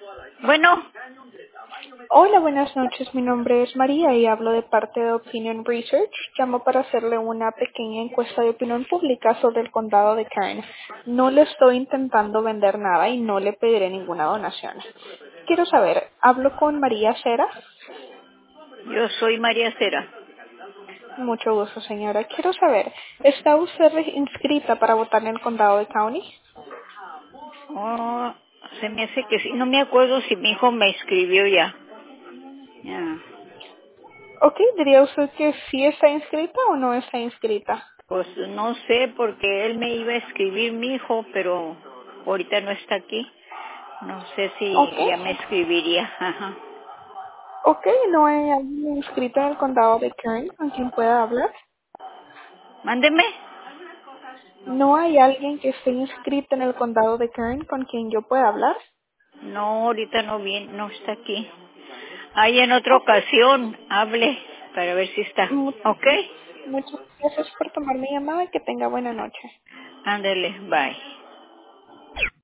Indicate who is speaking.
Speaker 1: Bueno,
Speaker 2: Hola, buenas noches. Mi nombre es María y hablo de parte de Opinion Research. Llamo para hacerle una pequeña encuesta de opinión pública sobre el condado de Kern. No le estoy intentando vender nada y no le pediré ninguna donación. Quiero saber, ¿hablo con María Cera?
Speaker 1: yo soy María Cera.
Speaker 2: Mucho gusto, señora. Quiero saber, ¿está usted inscrita para votar en el condado de County?
Speaker 1: Oh, se me hace que sí. No me acuerdo si mi hijo me escribió ya. Ya.
Speaker 2: Ok, ¿diría usted que sí está inscrita o no está inscrita?
Speaker 1: Pues no sé, porque él me iba a escribir mi hijo, pero ahorita no está aquí. No sé
Speaker 2: Ok.
Speaker 1: si ya me escribiría. Ajá.
Speaker 2: Ok, ¿no hay alguien inscrito en el condado de Kern con quien pueda hablar?
Speaker 1: Mándeme.
Speaker 2: ¿No hay alguien que esté inscrito en el condado de Kern con quien yo pueda hablar?
Speaker 1: No, ahorita no viene, no está aquí. Ahí en otra
Speaker 2: Ok.
Speaker 1: ocasión hable para ver si está.
Speaker 2: Mu-
Speaker 1: ¿Ok?
Speaker 2: Muchas gracias por tomar mi llamada y que tenga buena noche.
Speaker 1: Ándele, bye.